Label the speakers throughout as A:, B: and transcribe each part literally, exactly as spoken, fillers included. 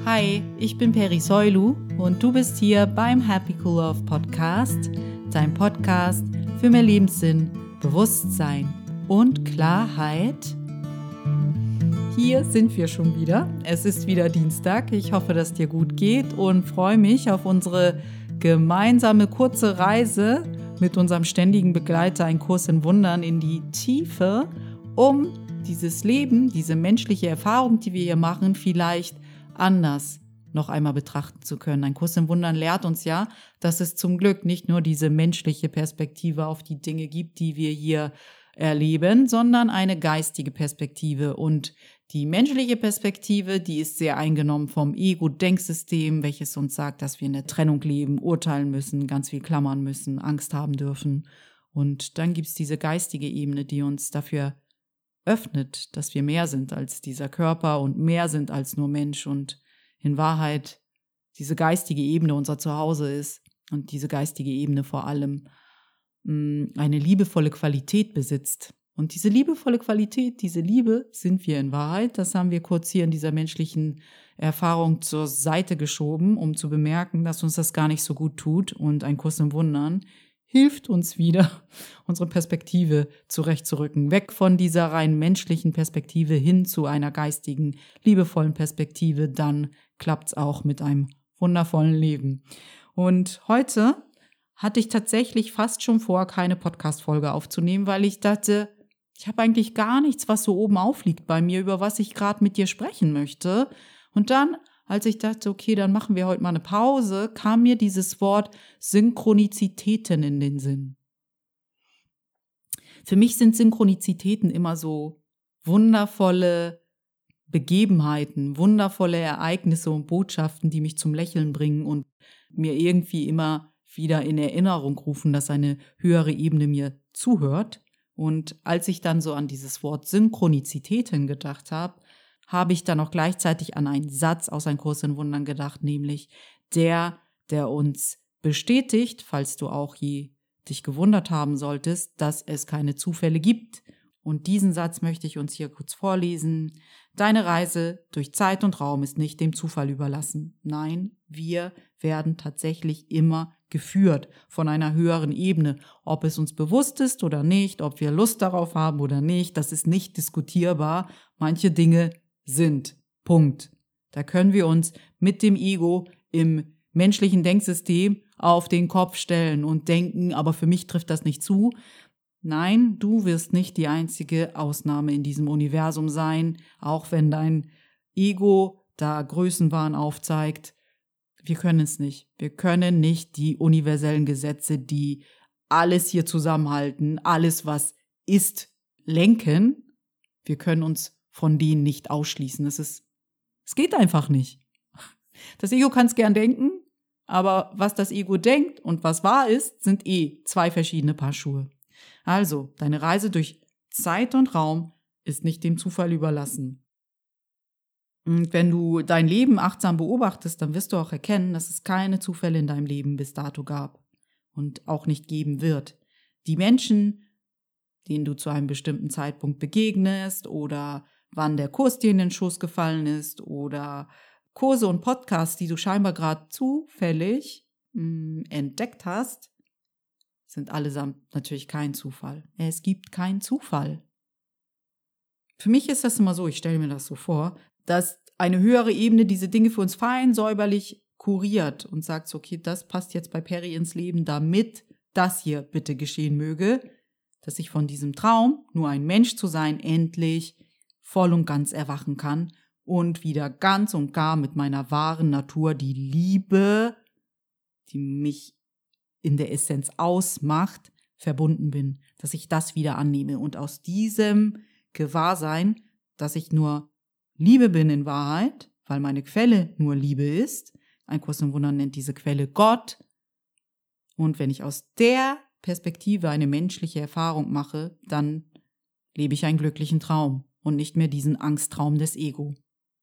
A: Hi, ich bin Peri Soilu und du bist hier beim Happy Cool Love Podcast, dein Podcast für mehr Lebenssinn, Bewusstsein und Klarheit. Hier sind wir schon wieder. Es ist wieder Dienstag. Ich hoffe, dass dir gut geht und freue mich auf unsere gemeinsame kurze Reise mit unserem ständigen Begleiter, ein Kurs in Wundern, in die Tiefe, um dieses Leben, diese menschliche Erfahrung, die wir hier machen, vielleicht anders noch einmal betrachten zu können. Ein Kurs in Wundern lehrt uns ja, dass es zum Glück nicht nur diese menschliche Perspektive auf die Dinge gibt, die wir hier erleben, sondern eine geistige Perspektive. Und die menschliche Perspektive, die ist sehr eingenommen vom Ego-Denksystem, welches uns sagt, dass wir in der Trennung leben, urteilen müssen, ganz viel klammern müssen, Angst haben dürfen. Und dann gibt es diese geistige Ebene, die uns dafür öffnet, dass wir mehr sind als dieser Körper und mehr sind als nur Mensch und in Wahrheit diese geistige Ebene unser Zuhause ist und diese geistige Ebene vor allem mh, eine liebevolle Qualität besitzt. Und diese liebevolle Qualität, diese Liebe sind wir in Wahrheit. Das haben wir kurz hier in dieser menschlichen Erfahrung zur Seite geschoben, um zu bemerken, dass uns das gar nicht so gut tut. Und ein Kurs im Wundern hilft uns wieder, unsere Perspektive zurechtzurücken. Weg von dieser rein menschlichen Perspektive hin zu einer geistigen, liebevollen Perspektive. Dann klappt's auch mit einem wundervollen Leben. Und heute hatte ich tatsächlich fast schon vor, keine Podcast-Folge aufzunehmen, weil ich dachte, ich habe eigentlich gar nichts, was so oben aufliegt bei mir, über was ich gerade mit dir sprechen möchte. Und dann, als ich dachte, okay, dann machen wir heute mal eine Pause, kam mir dieses Wort Synchronizitäten in den Sinn. Für mich sind Synchronizitäten immer so wundervolle Begebenheiten, wundervolle Ereignisse und Botschaften, die mich zum Lächeln bringen und mir irgendwie immer wieder in Erinnerung rufen, dass eine höhere Ebene mir zuhört. Und als ich dann so an dieses Wort Synchronizitäten gedacht habe, habe ich dann auch gleichzeitig an einen Satz aus Ein Kurs in Wundern gedacht, nämlich der, der uns bestätigt, falls du auch je dich gewundert haben solltest, dass es keine Zufälle gibt. Und diesen Satz möchte ich uns hier kurz vorlesen. Deine Reise durch Zeit und Raum ist nicht dem Zufall überlassen. Nein, wir werden tatsächlich immer geführt von einer höheren Ebene. Ob es uns bewusst ist oder nicht, ob wir Lust darauf haben oder nicht, das ist nicht diskutierbar. Manche Dinge sind. Punkt. Da können wir uns mit dem Ego im menschlichen Denksystem auf den Kopf stellen und denken, aber für mich trifft das nicht zu. Nein, du wirst nicht die einzige Ausnahme in diesem Universum sein, auch wenn dein Ego da Größenwahn aufzeigt. Wir können es nicht. Wir können nicht die universellen Gesetze, die alles hier zusammenhalten, alles, was ist, lenken. Wir können uns von denen nicht ausschließen. Es ist, es geht einfach nicht. Das Ego kann es gern denken, aber was das Ego denkt und was wahr ist, sind eh zwei verschiedene Paar Schuhe. Also, deine Reise durch Zeit und Raum ist nicht dem Zufall überlassen. Und wenn du dein Leben achtsam beobachtest, dann wirst du auch erkennen, dass es keine Zufälle in deinem Leben bis dato gab und auch nicht geben wird. Die Menschen, denen du zu einem bestimmten Zeitpunkt begegnest oder wann der Kurs dir in den Schoß gefallen ist oder Kurse und Podcasts, die du scheinbar gerade zufällig mh, entdeckt hast, sind allesamt natürlich kein Zufall. Es gibt keinen Zufall. Für mich ist das immer so, ich stelle mir das so vor, dass eine höhere Ebene diese Dinge für uns fein säuberlich kuriert und sagt so, okay, das passt jetzt bei Peri ins Leben, damit das hier bitte geschehen möge, dass ich von diesem Traum, nur ein Mensch zu sein, endlich voll und ganz erwachen kann und wieder ganz und gar mit meiner wahren Natur, die Liebe, die mich in der Essenz ausmacht, verbunden bin, dass ich das wieder annehme und aus diesem Gewahrsein, dass ich nur Liebe bin in Wahrheit, weil meine Quelle nur Liebe ist, ein Kurs im Wundern nennt diese Quelle Gott, und wenn ich aus der Perspektive eine menschliche Erfahrung mache, dann lebe ich einen glücklichen Traum und nicht mehr diesen Angsttraum des Ego.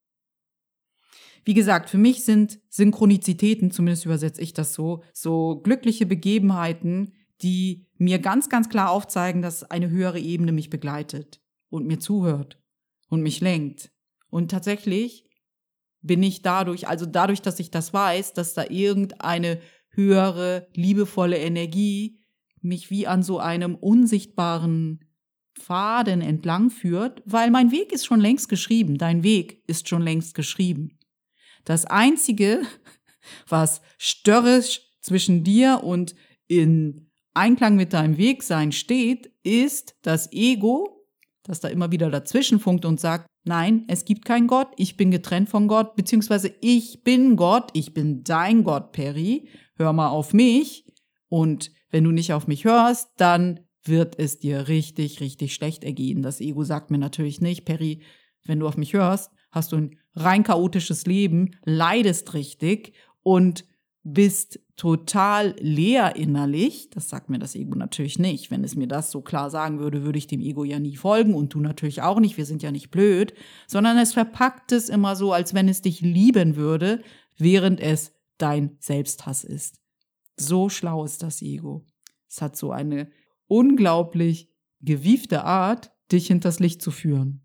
A: Wie gesagt, für mich sind Synchronizitäten, zumindest übersetze ich das so, so glückliche Begebenheiten, die mir ganz, ganz klar aufzeigen, dass eine höhere Ebene mich begleitet und mir zuhört und mich lenkt. Und tatsächlich bin ich dadurch, also dadurch, dass ich das weiß, dass da irgendeine höhere, liebevolle Energie mich wie an so einem unsichtbaren Faden entlang führt, weil mein Weg ist schon längst geschrieben, dein Weg ist schon längst geschrieben. Das Einzige, was störrisch zwischen dir und in Einklang mit deinem Wegsein steht, ist das Ego, das da immer wieder dazwischen funkt und sagt, nein, es gibt keinen Gott, ich bin getrennt von Gott, beziehungsweise ich bin Gott, ich bin dein Gott, Peri, hör mal auf mich. Und wenn du nicht auf mich hörst, dann wird es dir richtig, richtig schlecht ergehen. Das Ego sagt mir natürlich nicht, Peri, wenn du auf mich hörst, hast du ein rein chaotisches Leben, leidest richtig und bist total leer innerlich. Das sagt mir das Ego natürlich nicht. Wenn es mir das so klar sagen würde, würde ich dem Ego ja nie folgen und du natürlich auch nicht. Wir sind ja nicht blöd, sondern es verpackt es immer so, als wenn es dich lieben würde, während es dein Selbsthass ist. So schlau ist das Ego. Es hat so eine unglaublich gewiefte Art, dich hinters Licht zu führen.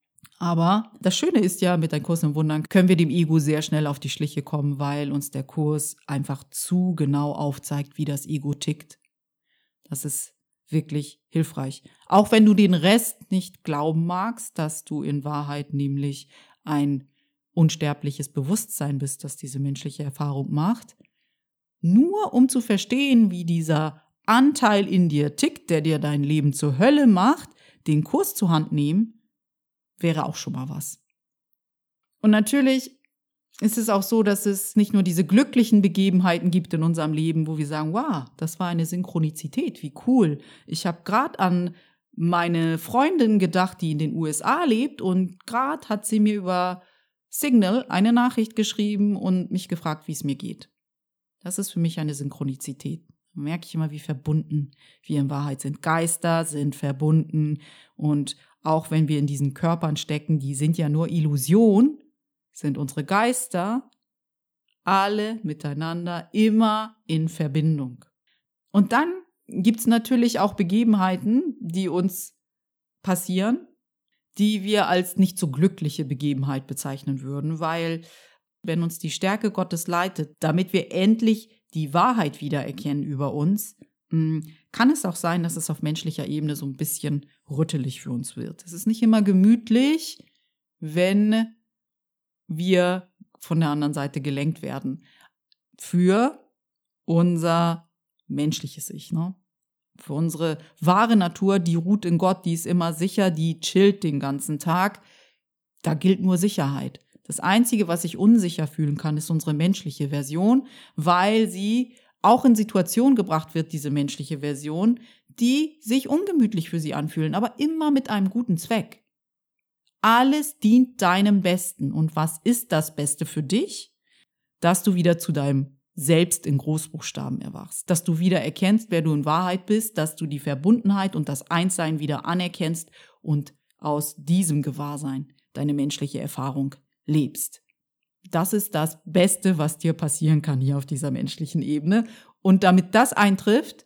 A: Aber das Schöne ist ja, mit Ein Kurs in Wundern können wir dem Ego sehr schnell auf die Schliche kommen, weil uns der Kurs einfach zu genau aufzeigt, wie das Ego tickt. Das ist wirklich hilfreich. Auch wenn du den Rest nicht glauben magst, dass du in Wahrheit nämlich ein unsterbliches Bewusstsein bist, das diese menschliche Erfahrung macht. Nur um zu verstehen, wie dieser Anteil in dir tickt, der dir dein Leben zur Hölle macht, den Kurs zur Hand nehmen, wäre auch schon mal was. Und natürlich ist es auch so, dass es nicht nur diese glücklichen Begebenheiten gibt in unserem Leben, wo wir sagen, wow, das war eine Synchronizität, wie cool. Ich habe gerade an meine Freundin gedacht, die in den U S A lebt und gerade hat sie mir über Signal eine Nachricht geschrieben und mich gefragt, wie es mir geht. Das ist für mich eine Synchronizität. Da merke ich immer, wie verbunden wir in Wahrheit sind. Geister sind verbunden und auch wenn wir in diesen Körpern stecken, die sind ja nur Illusion, sind unsere Geister alle miteinander immer in Verbindung. Und dann gibt es natürlich auch Begebenheiten, die uns passieren, die wir als nicht so glückliche Begebenheit bezeichnen würden, weil wenn uns die Stärke Gottes leitet, damit wir endlich die Wahrheit wiedererkennen über uns, kann es auch sein, dass es auf menschlicher Ebene so ein bisschen rüttelig für uns wird. Es ist nicht immer gemütlich, wenn wir von der anderen Seite gelenkt werden. Für unser menschliches Ich, ne? Für unsere wahre Natur, die ruht in Gott, die ist immer sicher, die chillt den ganzen Tag. Da gilt nur Sicherheit. Das Einzige, was sich unsicher fühlen kann, ist unsere menschliche Version, weil sie auch in Situationen gebracht wird, diese menschliche Version, die sich ungemütlich für sie anfühlen, aber immer mit einem guten Zweck. Alles dient deinem Besten. Und was ist das Beste für dich? Dass du wieder zu deinem Selbst in Großbuchstaben erwachst. Dass du wieder erkennst, wer du in Wahrheit bist, dass du die Verbundenheit und das Einssein wieder anerkennst und aus diesem Gewahrsein deine menschliche Erfahrung lebst. Das ist das Beste, was dir passieren kann hier auf dieser menschlichen Ebene. Und damit das eintrifft,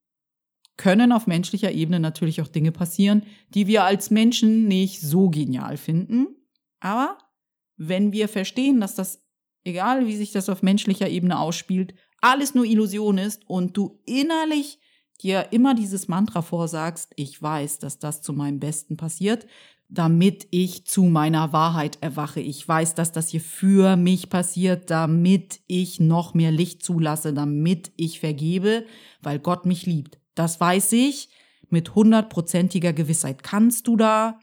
A: können auf menschlicher Ebene natürlich auch Dinge passieren, die wir als Menschen nicht so genial finden. Aber wenn wir verstehen, dass das, egal wie sich das auf menschlicher Ebene ausspielt, alles nur Illusion ist und du innerlich dir immer dieses Mantra vorsagst, ich weiß, dass das zu meinem Besten passiert, damit ich zu meiner Wahrheit erwache. Ich weiß, dass das hier für mich passiert, damit ich noch mehr Licht zulasse, damit ich vergebe, weil Gott mich liebt. Das weiß ich mit hundertprozentiger Gewissheit. Kannst du da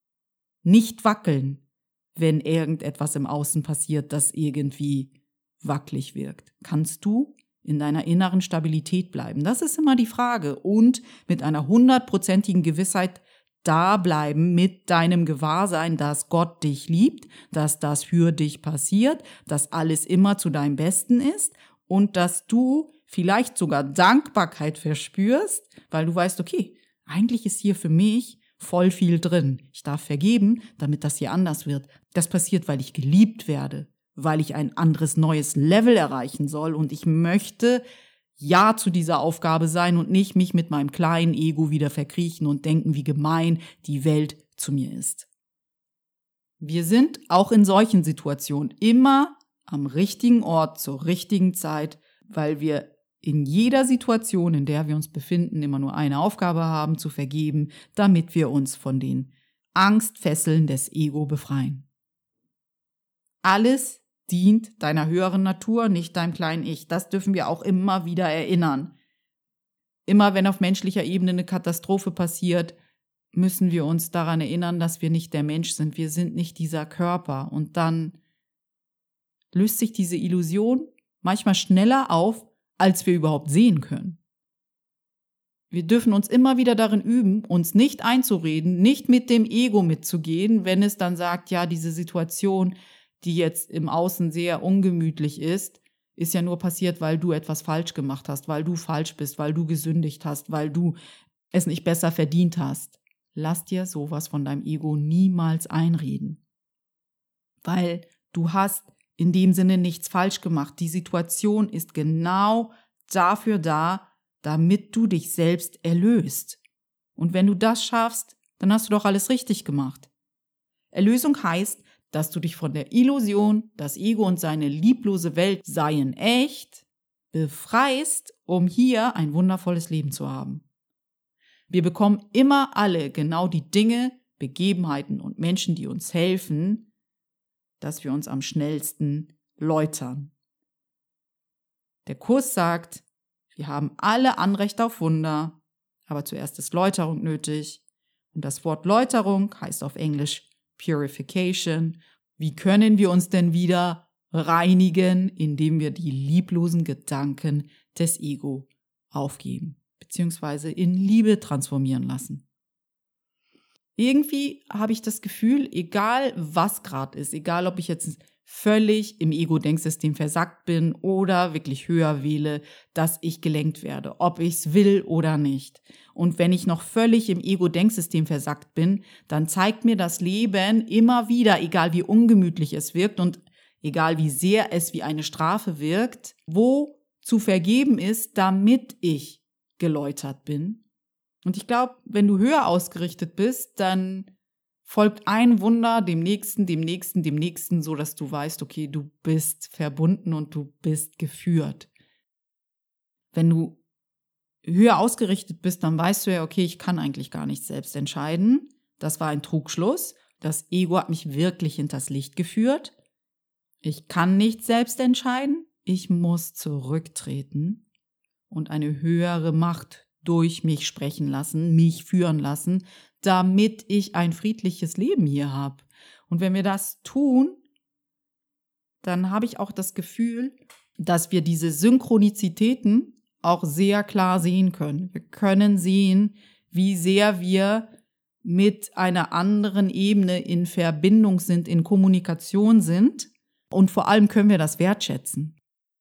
A: nicht wackeln, wenn irgendetwas im Außen passiert, das irgendwie wackelig wirkt? Kannst du in deiner inneren Stabilität bleiben? Das ist immer die Frage. Und mit einer hundertprozentigen Gewissheit da bleiben mit deinem Gewahrsein, dass Gott dich liebt, dass das für dich passiert, dass alles immer zu deinem Besten ist und dass du vielleicht sogar Dankbarkeit verspürst, weil du weißt, okay, eigentlich ist hier für mich voll viel drin. Ich darf vergeben, damit das hier anders wird. Das passiert, weil ich geliebt werde, weil ich ein anderes, neues Level erreichen soll und ich möchte Ja zu dieser Aufgabe sein und nicht mich mit meinem kleinen Ego wieder verkriechen und denken, wie gemein die Welt zu mir ist. Wir sind auch in solchen Situationen immer am richtigen Ort zur richtigen Zeit, weil wir in jeder Situation, in der wir uns befinden, immer nur eine Aufgabe haben, zu vergeben, damit wir uns von den Angstfesseln des Ego befreien. Alles dient deiner höheren Natur, nicht deinem kleinen Ich. Das dürfen wir auch immer wieder erinnern. Immer wenn auf menschlicher Ebene eine Katastrophe passiert, müssen wir uns daran erinnern, dass wir nicht der Mensch sind. Wir sind nicht dieser Körper. Und dann löst sich diese Illusion manchmal schneller auf, als wir überhaupt sehen können. Wir dürfen uns immer wieder darin üben, uns nicht einzureden, nicht mit dem Ego mitzugehen, wenn es dann sagt, ja, diese Situation, die jetzt im Außen sehr ungemütlich ist, ist ja nur passiert, weil du etwas falsch gemacht hast, weil du falsch bist, weil du gesündigt hast, weil du es nicht besser verdient hast. Lass dir sowas von deinem Ego niemals einreden. Weil du hast in dem Sinne nichts falsch gemacht. Die Situation ist genau dafür da, damit du dich selbst erlöst. Und wenn du das schaffst, dann hast du doch alles richtig gemacht. Erlösung heißt, dass du dich von der Illusion, das Ego und seine lieblose Welt seien echt, befreist, um hier ein wundervolles Leben zu haben. Wir bekommen immer alle genau die Dinge, Begebenheiten und Menschen, die uns helfen, dass wir uns am schnellsten läutern. Der Kurs sagt, wir haben alle Anrecht auf Wunder, aber zuerst ist Läuterung nötig. Und das Wort Läuterung heißt auf Englisch Purification. Wie können wir uns denn wieder reinigen, indem wir die lieblosen Gedanken des Ego aufgeben, beziehungsweise in Liebe transformieren lassen? Irgendwie habe ich das Gefühl, egal was gerade ist, egal ob ich jetzt völlig im Ego-Denksystem versackt bin oder wirklich höher wähle, dass ich gelenkt werde, ob ich es will oder nicht. Und wenn ich noch völlig im Ego-Denksystem versackt bin, dann zeigt mir das Leben immer wieder, egal wie ungemütlich es wirkt und egal wie sehr es wie eine Strafe wirkt, wo zu vergeben ist, damit ich geläutert bin. Und ich glaube, wenn du höher ausgerichtet bist, dann folgt ein Wunder dem nächsten, dem nächsten, dem nächsten, so dass du weißt, okay, du bist verbunden und du bist geführt. Wenn du höher ausgerichtet bist, dann weißt du ja, okay, ich kann eigentlich gar nicht selbst entscheiden. Das war ein Trugschluss. Das Ego hat mich wirklich hinters Licht geführt. Ich kann nicht selbst entscheiden. Ich muss zurücktreten und eine höhere Macht durch mich sprechen lassen, mich führen lassen, damit ich ein friedliches Leben hier habe. Und wenn wir das tun, dann habe ich auch das Gefühl, dass wir diese Synchronizitäten auch sehr klar sehen können. Wir können sehen, wie sehr wir mit einer anderen Ebene in Verbindung sind, in Kommunikation sind. Und vor allem können wir das wertschätzen.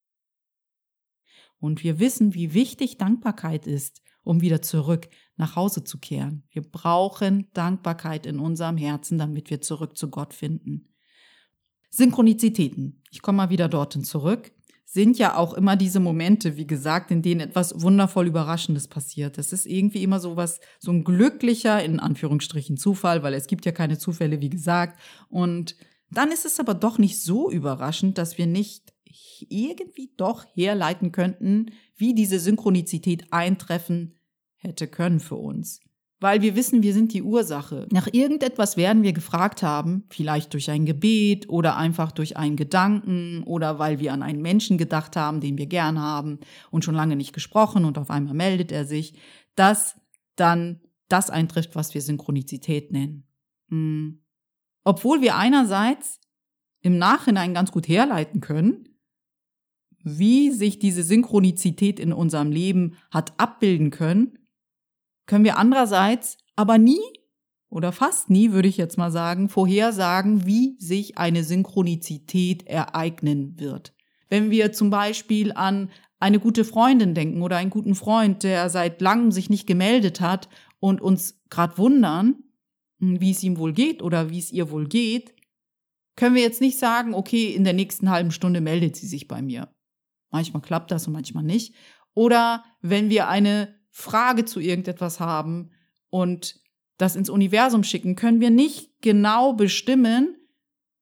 A: Und wir wissen, wie wichtig Dankbarkeit ist, um wieder zurück nach Hause zu kehren. Wir brauchen Dankbarkeit in unserem Herzen, damit wir zurück zu Gott finden. Synchronizitäten, ich komme mal wieder dorthin zurück, sind ja auch immer diese Momente, wie gesagt, in denen etwas wundervoll Überraschendes passiert. Das ist irgendwie immer so was, so ein glücklicher, in Anführungsstrichen, Zufall, weil es gibt ja keine Zufälle, wie gesagt. Und dann ist es aber doch nicht so überraschend, dass wir nicht irgendwie doch herleiten könnten, wie diese Synchronizität eintreffen hätte können für uns. Weil wir wissen, wir sind die Ursache. Nach irgendetwas werden wir gefragt haben, vielleicht durch ein Gebet oder einfach durch einen Gedanken oder weil wir an einen Menschen gedacht haben, den wir gern haben und schon lange nicht gesprochen und auf einmal meldet er sich, dass dann das eintrifft, was wir Synchronizität nennen. Hm. Obwohl wir einerseits im Nachhinein ganz gut herleiten können, wie sich diese Synchronizität in unserem Leben hat abbilden können, können wir andererseits aber nie oder fast nie, würde ich jetzt mal sagen, vorhersagen, wie sich eine Synchronizität ereignen wird. Wenn wir zum Beispiel an eine gute Freundin denken oder einen guten Freund, der seit langem sich nicht gemeldet hat und uns gerade wundern, wie es ihm wohl geht oder wie es ihr wohl geht, können wir jetzt nicht sagen, okay, in der nächsten halben Stunde meldet sie sich bei mir. Manchmal klappt das und manchmal nicht. Oder wenn wir eine Frage zu irgendetwas haben und das ins Universum schicken, können wir nicht genau bestimmen,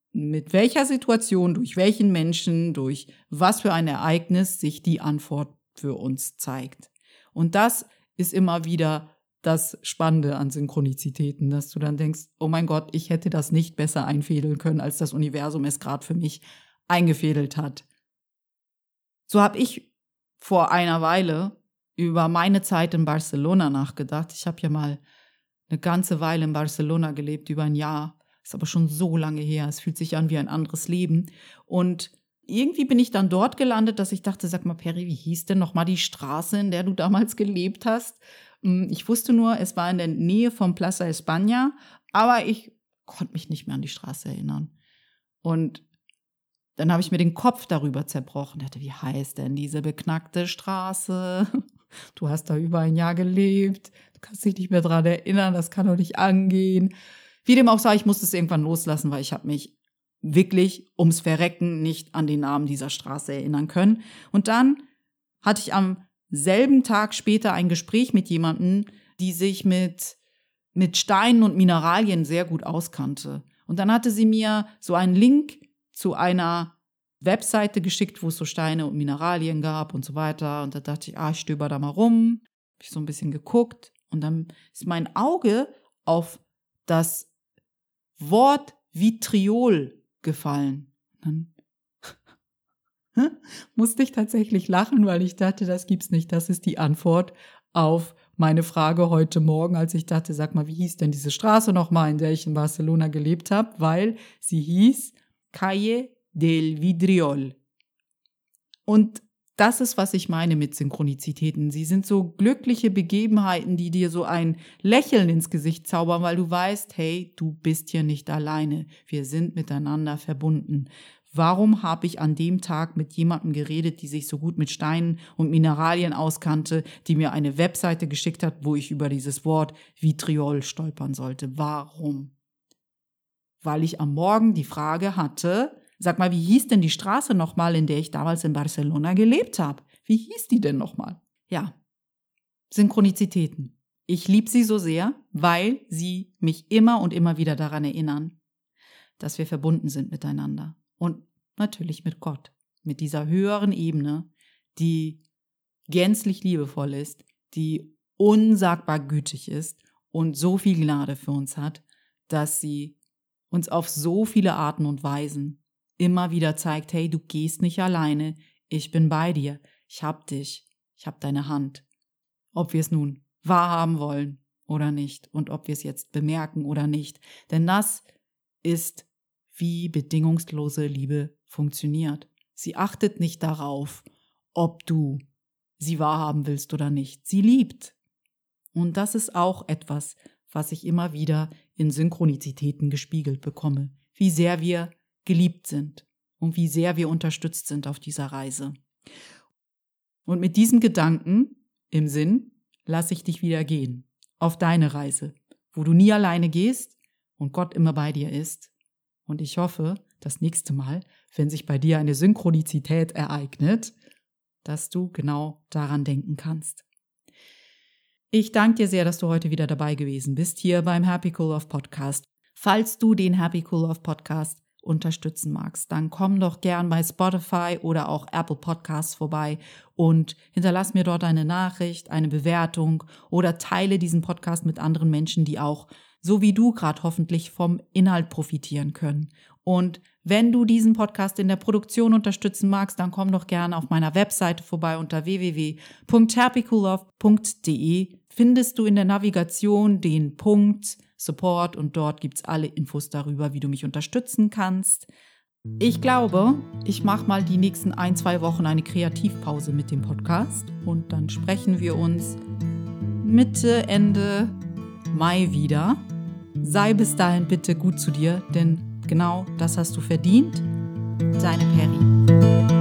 A: mit welcher Situation, durch welchen Menschen, durch was für ein Ereignis sich die Antwort für uns zeigt. Und das ist immer wieder das Spannende an Synchronizitäten, dass du dann denkst, oh mein Gott, ich hätte das nicht besser einfädeln können, als das Universum es gerade für mich eingefädelt hat. So habe ich vor einer Weile über meine Zeit in Barcelona nachgedacht. Ich habe ja mal eine ganze Weile in Barcelona gelebt, über ein Jahr. Ist aber schon so lange her. Es fühlt sich an wie ein anderes Leben. Und irgendwie bin ich dann dort gelandet, dass ich dachte, sag mal, Peri, wie hieß denn nochmal die Straße, in der du damals gelebt hast? Ich wusste nur, es war in der Nähe von Plaza España, aber ich konnte mich nicht mehr an die Straße erinnern. Und dann habe ich mir den Kopf darüber zerbrochen. Ich dachte, wie heißt denn diese beknackte Straße? Du hast da über ein Jahr gelebt, du kannst dich nicht mehr dran erinnern, das kann doch nicht angehen. Wie dem auch sei, ich musste es irgendwann loslassen, weil ich habe mich wirklich ums Verrecken nicht an den Namen dieser Straße erinnern können. Und dann hatte ich am selben Tag später ein Gespräch mit jemandem, die sich mit, mit Steinen und Mineralien sehr gut auskannte. Und dann hatte sie mir so einen Link zu einer Webseite geschickt, wo es so Steine und Mineralien gab und so weiter. Und da dachte ich, ah, ich stöber da mal rum. Hab ich so ein bisschen geguckt. Und dann ist mein Auge auf das Wort Vitriol gefallen. Dann musste ich tatsächlich lachen, weil ich dachte, das gibt's nicht. Das ist die Antwort auf meine Frage heute Morgen, als ich dachte, sag mal, wie hieß denn diese Straße nochmal, in der ich in Barcelona gelebt habe? Weil sie hieß Calle del Vidriol. Und das ist, was ich meine mit Synchronizitäten. Sie sind so glückliche Begebenheiten, die dir so ein Lächeln ins Gesicht zaubern, weil du weißt, hey, du bist hier nicht alleine. Wir sind miteinander verbunden. Warum habe ich an dem Tag mit jemandem geredet, die sich so gut mit Steinen und Mineralien auskannte, die mir eine Webseite geschickt hat, wo ich über dieses Wort Vitriol stolpern sollte? Warum? Weil ich am Morgen die Frage hatte, sag mal, wie hieß denn die Straße nochmal, in der ich damals in Barcelona gelebt habe? Wie hieß die denn nochmal? Ja, Synchronizitäten. Ich liebe sie so sehr, weil sie mich immer und immer wieder daran erinnern, dass wir verbunden sind miteinander. Und natürlich mit Gott, mit dieser höheren Ebene, die gänzlich liebevoll ist, die unsagbar gütig ist und so viel Gnade für uns hat, dass sie uns auf so viele Arten und Weisen immer wieder zeigt, hey, du gehst nicht alleine, ich bin bei dir, ich hab dich, ich hab deine Hand. Ob wir es nun wahrhaben wollen oder nicht und ob wir es jetzt bemerken oder nicht. Denn das ist, wie bedingungslose Liebe funktioniert. Sie achtet nicht darauf, ob du sie wahrhaben willst oder nicht. Sie liebt. Und das ist auch etwas, was ich immer wieder in Synchronizitäten gespiegelt bekomme. Wie sehr wir geliebt sind und wie sehr wir unterstützt sind auf dieser Reise. Und mit diesem Gedanken im Sinn lasse ich dich wieder gehen auf deine Reise, wo du nie alleine gehst und Gott immer bei dir ist. Und ich hoffe, das nächste Mal, wenn sich bei dir eine Synchronizität ereignet, dass du genau daran denken kannst. Ich danke dir sehr, dass du heute wieder dabei gewesen bist hier beim Happy Cool Love Podcast. Falls du den Happy Cool Love Podcast unterstützen magst, dann komm doch gern bei Spotify oder auch Apple Podcasts vorbei und hinterlass mir dort eine Nachricht, eine Bewertung oder teile diesen Podcast mit anderen Menschen, die auch, so wie du gerade hoffentlich, vom Inhalt profitieren können. Und wenn du diesen Podcast in der Produktion unterstützen magst, dann komm doch gerne auf meiner Webseite vorbei unter w w w punkt happy cool love punkt d e. Findest du in der Navigation den Punkt Support und dort gibt's alle Infos darüber, wie du mich unterstützen kannst. Ich glaube, ich mache mal die nächsten ein, zwei Wochen eine Kreativpause mit dem Podcast und dann sprechen wir uns Mitte, Ende Mai wieder. Sei bis dahin bitte gut zu dir, denn genau das hast du verdient. Deine Peri.